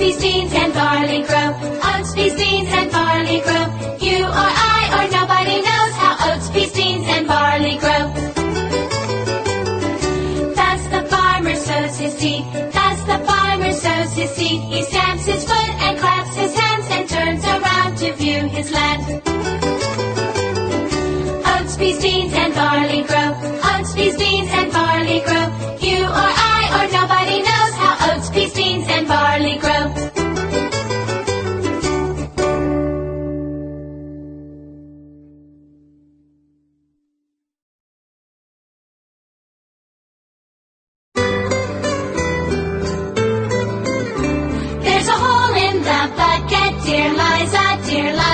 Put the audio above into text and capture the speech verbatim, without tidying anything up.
peas, beans, and barley grow. Oats, peas, beans, and barley grow. You or I or nobody knows how oats, peas, beans, and barley grow. Thus the farmer sows his seed. Thus the farmer sows his seed. He stamps his foot and claps his hands and turns around to view his land. Oats, peas, beans, and barley grow. Oats, peas, beans, and barley grow. You or I or nobody knows how oats, peas, beans, and barley grow. There's a hole in the bucket, dear Liza, dear Liza.